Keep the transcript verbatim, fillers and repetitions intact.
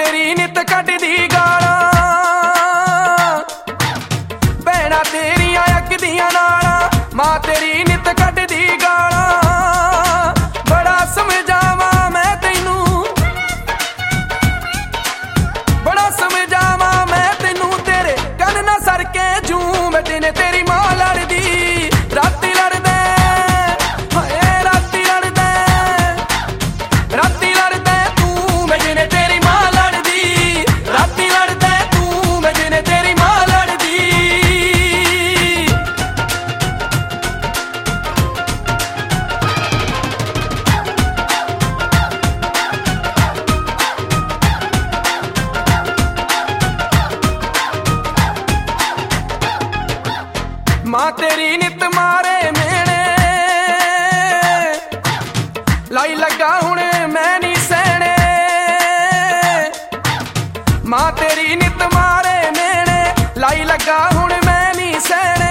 तेरी नित कटदी गालां भैणां तेरियां अकदियां नालां मां तेरी नित कटदी गालां बड़ा समझावां मैं तैनू बड़ा समझावां मैं तैनू तेरे कन ना सर के जूं मैं दिने तेरी मां लड़दी राती लड़दे हाए राती लड़दे राती लड़दे तू मैं दिने तेरी मां लड़दी राती लड़दे तू मैं दिने तेरी मां लड़दी मां तेरी नित मारे मेने लाई लगा हुण मैं नी सहने मां तेरी नित मारे मेने लाई लगा हुण मैं नी सहने